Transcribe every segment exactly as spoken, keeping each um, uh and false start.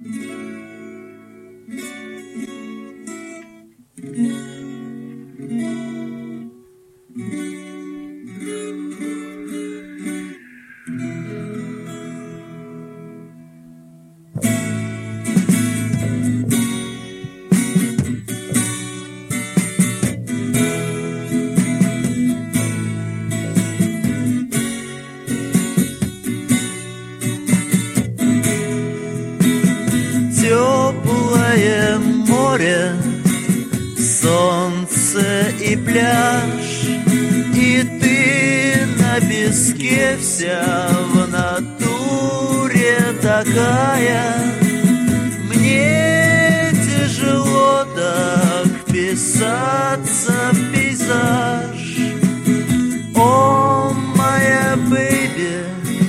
Теплое море, солнце и пляж, и ты на песке вся в натуре такая. Мне тяжело так вписаться в пейзаж. О, моя бэйби,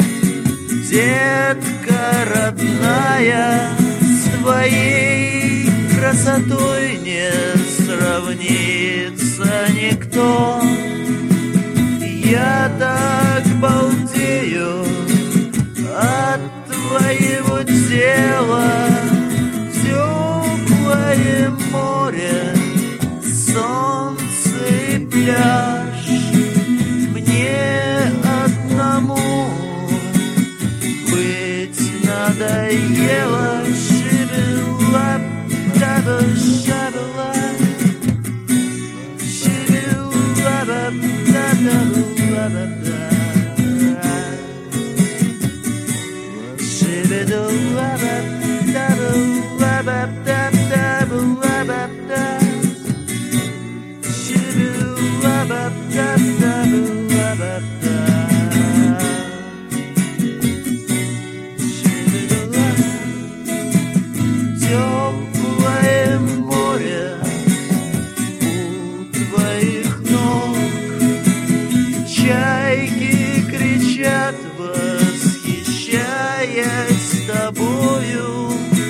детка родная, твоей красотой не сравнится никто. Я так балдею от твоего тела. Теплое море, солнце и пляж. Мне одному быть надоело. Теплое море у твоих ног, чайки кричат, восхищаясь тобою.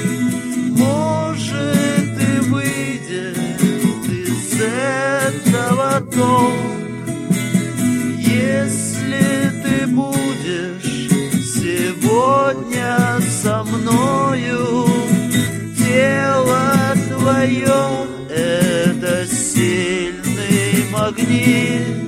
Может, и выйдет из этого толк, если ты будешь сегодня со мною. Тело твое — это сильный магнит,